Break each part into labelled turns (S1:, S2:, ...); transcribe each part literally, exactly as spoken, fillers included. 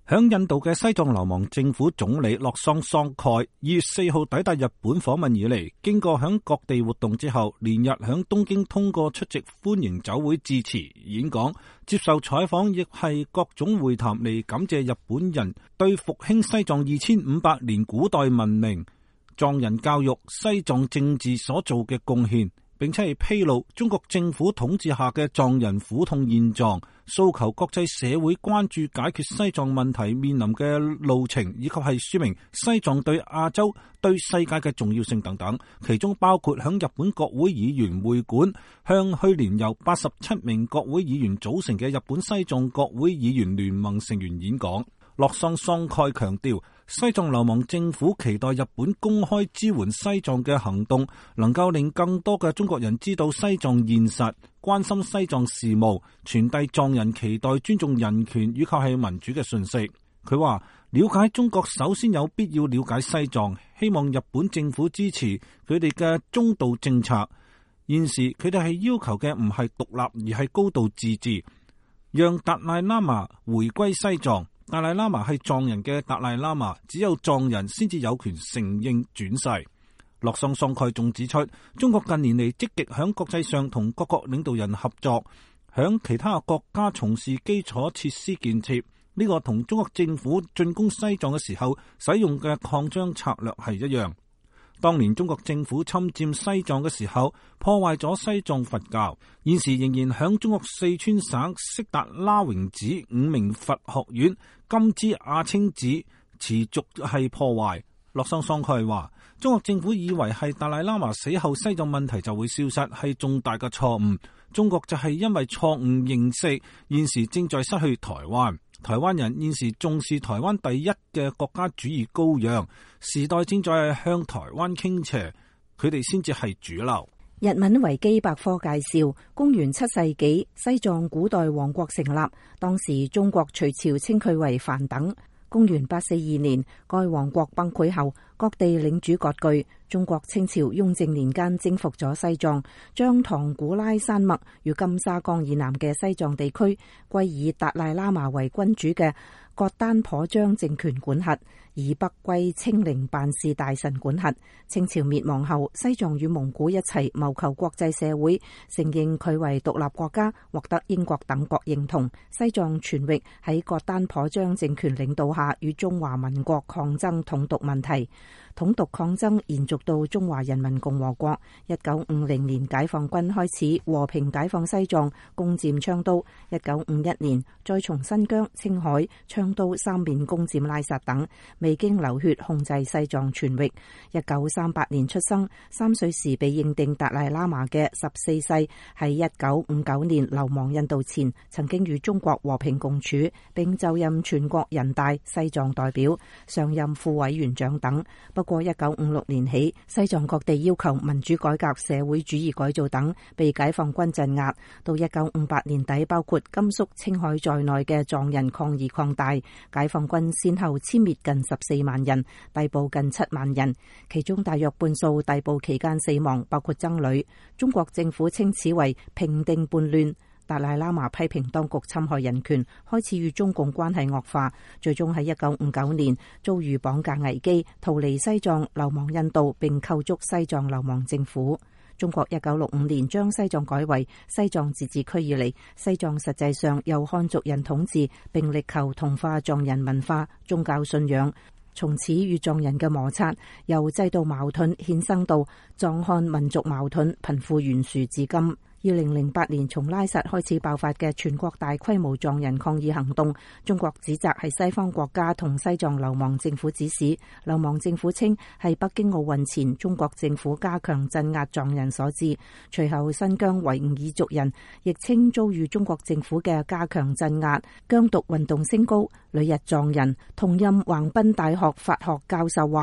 S1: 響印度嘅西藏流亡政府總理洛桑桑蓋二月四號抵達日本訪問以嚟，經過響各地活動之後，連日響東京通過出席歡迎酒會致辭、演講、接受採訪，亦係各種會談嚟感謝日本人對復興西藏二千五百年古代文明、藏人教育、西藏政治所做嘅貢獻，並且係披露中國政府統治下嘅藏人苦痛現狀，訴求國際社會關注解決西藏問題面臨嘅路程，以及係說明西藏對亞洲、對世界嘅重要性等等。其中包括響日本國會議員會館向去年由八十七名國會議員組成嘅日本西藏國會議員聯盟成員演講。洛桑桑蓋強調，西藏流亡政府期待日本公開支援西藏嘅行動，能夠令更多嘅中國人知道西藏現實，關心西藏事務，傳遞藏人期待尊重人權以及係民主嘅訊息。佢話，了解中國首先有必要了解西藏，希望日本政府支持佢哋嘅中道政策。現時佢哋係要求嘅唔係獨立，而係高度自治，讓達賴喇嘛回歸西藏。達賴喇嘛係藏人嘅達賴喇嘛，只有藏人先至有權承認轉世。洛桑桑蓋仲指出，中國近年嚟積極響國際上同各國領導人合作，響其他國家從事基礎設施建設，呢個同中國政府進攻西藏嘅時候使用嘅擴張策略係一樣。當年中國政府侵佔西藏嘅時候，破壞咗西藏佛教，現時仍然響中國四川省色達拉榮寺五明佛學院金枝亞青寺持續係破壞。洛桑桑蓋話，中國政府以為係達賴喇嘛死後西藏問題就會消失，係重大嘅錯誤。中國就係因為錯誤認識，現時正在失去台灣。台灣人現時重視台灣第一嘅國家主義羔羊，時代正在向台灣傾斜，佢哋先至係主流。
S2: 日文維基百科介紹，公元七世紀西藏古代王國成立，當時中國隋朝稱佢為梵等。公元八四二年，該王國崩潰後，各地領主割據。中國清朝雍正年間征服咗西藏，將唐古拉山脈與金沙江以南嘅西藏地區歸以達賴喇嘛為君主嘅覺丹頗章政權管轄，以北歸清寧辦事大臣管轄。清朝滅亡後，西藏與蒙古一齊謀求國際社會承認佢為獨立國家，獲得英國等國認同。西藏全域喺覺丹頗章政權領導下與中華民國抗爭統獨問題。統獨抗爭延續到中華人民共和國。一九五零年，解放軍開始和平解放西藏，攻佔昌都。一九五一年，再從新疆、青海、昌都三面攻佔拉薩等，未經流血控制西藏全域。一九三八年出生，三歲時被認定達賴喇嘛嘅十四世，喺一九五九年流亡印度前，曾經與中國和平共處，並就任全國人大西藏代表、上任副委員長等。不過一九五六年起，西藏各地要求民主改革、社會主義改造等被解放軍鎮壓。到一九五八年底，包括甘肅、青海在內嘅藏人抗議擴大，解放軍先後殲滅近十四萬人，逮捕近七萬人，其中大約半數逮捕期間死亡，包括僧侶。中國政府稱此為平定叛亂。達賴喇嘛批評當局侵害人權，開始與中共關係惡化，最終喺一九五九年遭遇綁架危機，逃離西藏，流亡印度，並構築西藏流亡政府。中國一九六五年將西藏改為西藏自治區以嚟，西藏實際上由漢族人統治，並力求同化藏人文化、宗教信仰。從此與藏人嘅摩擦由制度矛盾衍生到藏漢民族矛盾，貧富懸殊至今。二零零八年從拉薩開始爆發嘅全國大規模藏人抗議行動，中國指責係西方國家同西藏流亡政府指使。流亡政府稱係北京奧運前中國政府加強鎮壓藏人所致。隨後新疆維吾爾族人亦稱遭遇中國政府嘅加強鎮壓。疆獨運動升高，旅日藏人同任橫濱大學法學教授話，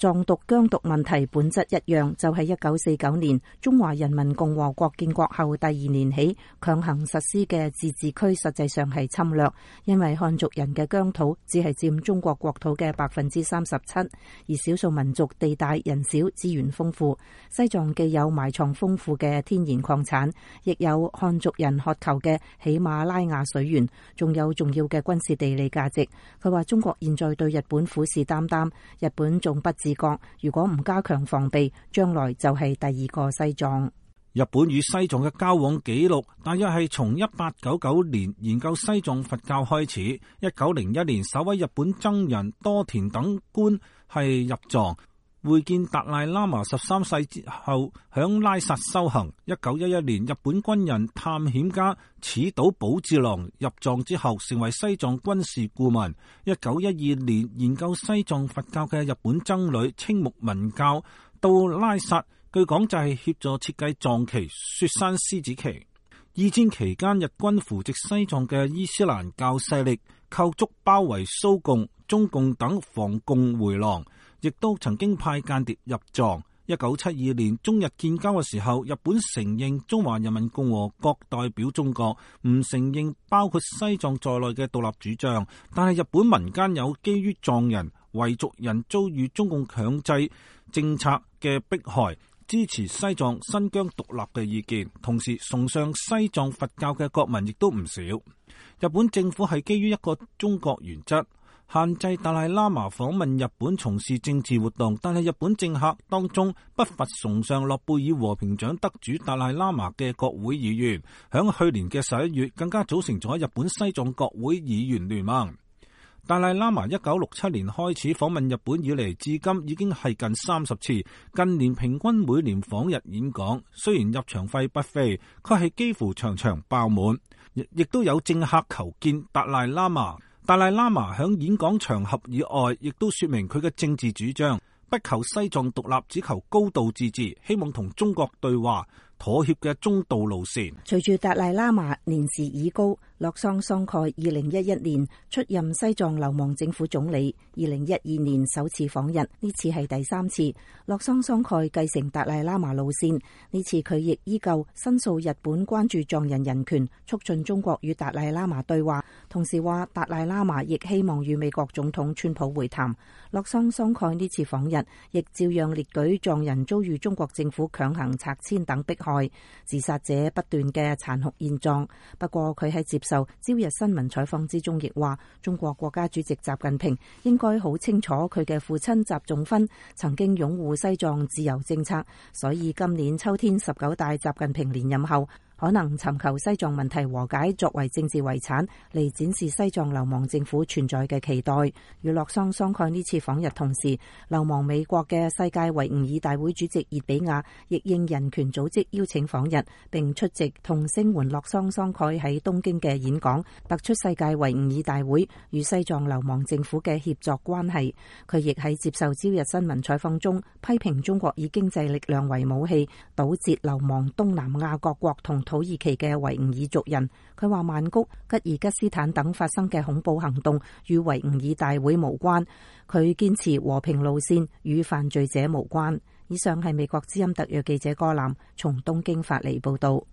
S2: 藏獨疆獨問題本質一樣，就係一九四九年中華人民共和國建國後第二年起強行實施嘅自治區，實際上係侵略，因為漢族人嘅疆土只係佔中國國土嘅百分之三十七，而少數民族地大人少，資源豐富。西藏既有埋藏豐富嘅天然礦產，亦有漢族人渴求嘅喜馬拉雅水源，仲有重要嘅軍事地理價值。佢話中國現在對日本虎視眈眈，日本仲不自覺，如果唔加強防備，將來就係第二個西藏。
S1: 日本與西藏嘅交往記錄大約係從一八九九年研究西藏佛教開始。一九零一年，首位日本僧人多田等官係入藏會見達賴喇嘛十三世之後，響拉薩修行。一九一一年，日本軍人探險家矢島保治郎入藏之後，成為西藏軍事顧問。一九一二年，研究西藏佛教嘅日本僧侶青木文教到拉薩，據講就係協助設計藏旗雪山獅子旗。二戰期間，日軍扶植西藏嘅伊斯蘭教勢力，構築包圍蘇共、中共等防共迴廊，亦都曾經派間諜入藏。一九七二年中日建交嘅時候，日本承認中華人民共和國代表中國，唔承認包括西藏在內嘅獨立主張。但係日本民間有基於藏人、維族人遭遇中共強制政策嘅迫害，支持西藏、新疆獨立嘅意見，同時崇尚西藏佛教嘅國民亦都唔少。日本政府係基於一個中國原則，限制達賴喇嘛訪問日本從事政治活動，但係日本政客當中不乏崇尚諾貝爾和平獎得主達賴喇嘛嘅國會議員，響去年嘅十一月更加組成咗日本西藏國會議員聯盟。達賴喇嘛一九六七年開始訪問日本以嚟，至今已經係近三十次，近年平均每年訪日演講。雖然入場費不菲，卻係幾乎場場爆滿，亦都有政客求見達賴喇嘛。達賴喇嘛響演講場合以外，亦都說明佢嘅政治主張，不求西藏獨立，只求高度自治，希望同中國對話妥協嘅中道路線。
S2: 隨住達賴喇嘛年事已高，洛桑桑蓋二零一一年出任西藏流亡政府總理，二零一二年首次訪日，呢次係第三次。洛桑桑蓋繼承達賴喇嘛路線，呢次佢亦依舊申訴日本關注藏人人權，促進中國與達賴喇嘛對話，同時話達賴喇嘛亦希望與美國總統川普會談。洛桑桑蓋呢次訪日，亦照樣列舉藏人遭遇中國政府強行拆遷等迫害、自殺者不斷嘅殘酷現狀。不過佢喺接受朝日新聞採訪之中亦話，中國國家主席習近平應該好清楚佢嘅父親習仲勳曾經擁護西藏自由政策，所以今年秋天十九大習近平連任後，可能尋求西藏問題和解作為政治遺產嚟展示西藏流亡政府存在嘅期待。與洛桑桑蓋呢次訪日同時，流亡美國嘅世界維吾爾大會主席熱比亞亦應人權組織邀請訪日，並出席同聲援洛桑桑蓋喺東京嘅演講，突出世界維吾爾大會與西藏流亡政府嘅協作關係。佢亦喺接受朝日新聞採訪中批評中國以經濟力量為武器，堵截流亡東南亞各國同土耳其嘅維吾爾族人。佢話曼谷、吉爾吉斯坦等發生嘅恐怖行動與維吾爾大會無關，佢堅持和平路線，與犯罪者無關。以上係美國之音特約記者柯南從東京發嚟報道。